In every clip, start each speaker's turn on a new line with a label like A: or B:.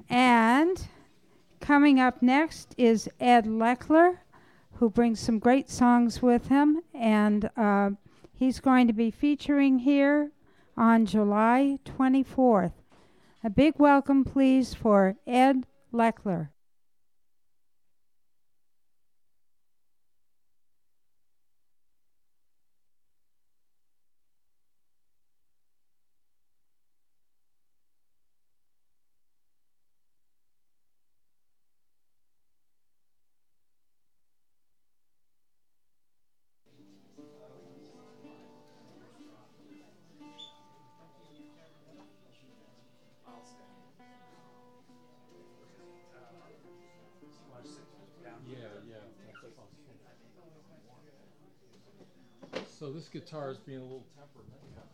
A: And coming up next is Ed Leckler, who brings some great songs with him, and he's going to be featuring here on July 24th. A big welcome, please, for Ed Leckler.
B: So this guitar is being a little temperamental.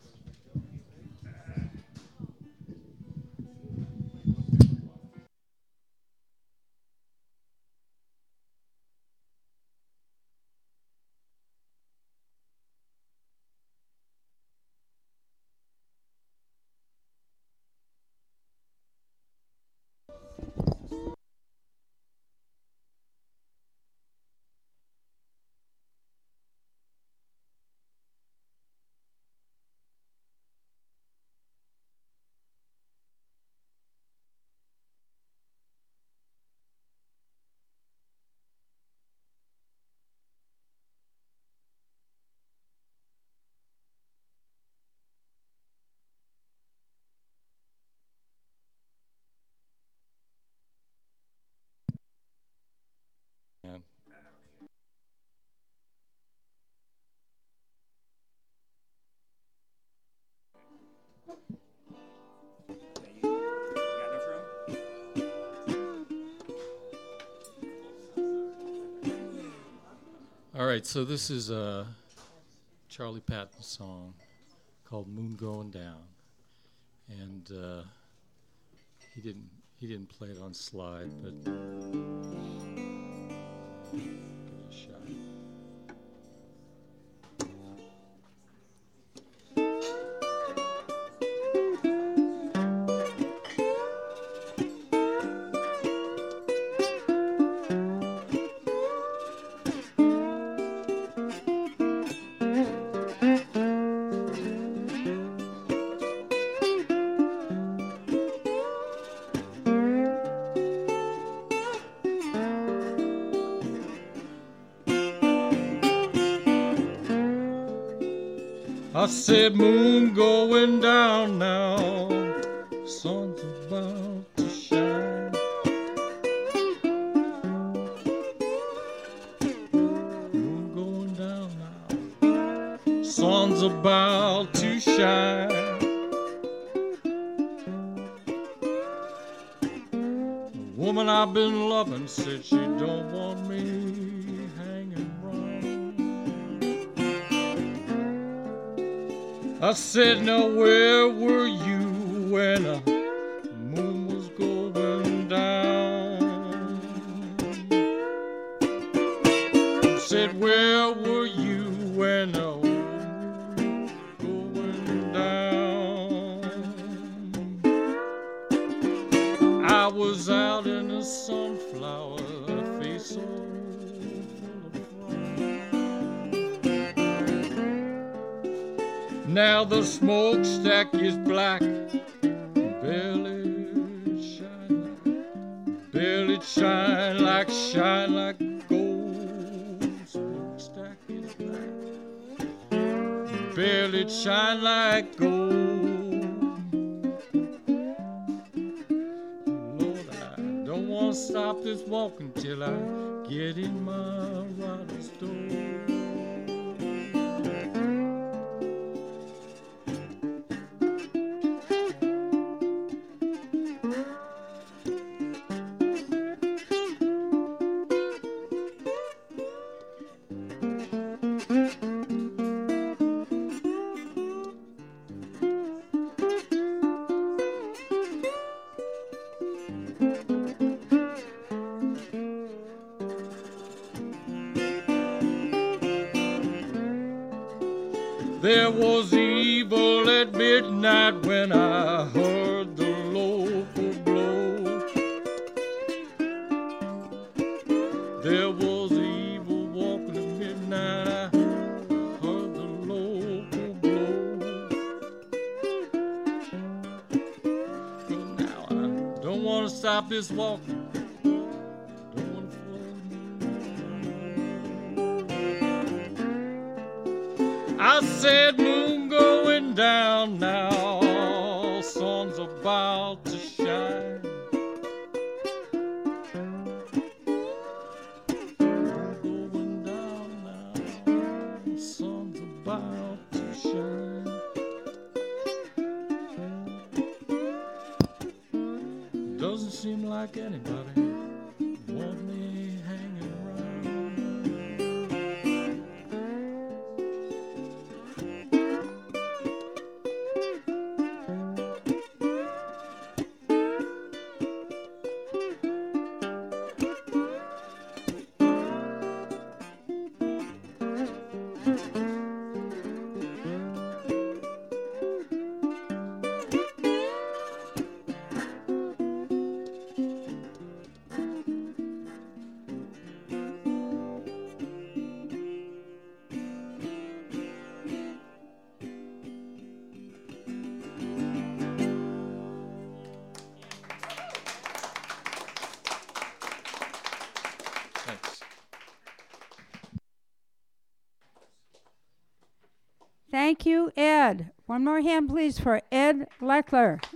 B: All right, so this is a Charlie Patton song called "Moon Going Down," and he didn't play it on slide, but give it a shot. I said, moon going down now, sun's about to shine. Moon going down now, sun's about to shine. The woman I've been loving said she don't want me hanging around. I said, now where were you when the moon was going down? I said, where were you when the moon was going down? I was out in the sunflower, face so full of frown. Now the smokestack is black, barely shine like gold. Smokestack is black, barely shine like gold. Lord, I don't want to stop this walking till I get in my rider's door. There was evil at midnight when I heard the local blow. There was evil walking at midnight. I heard the local blow. But now I don't want to stop this walking. Don't want to float. I said, moon going down now, sun's about to shine. Moon going down now, sun's about to shine. Doesn't seem like anybody want me hanging around. Thanks.
A: Thank you, Ed. One more hand, please, for Ed Leckler.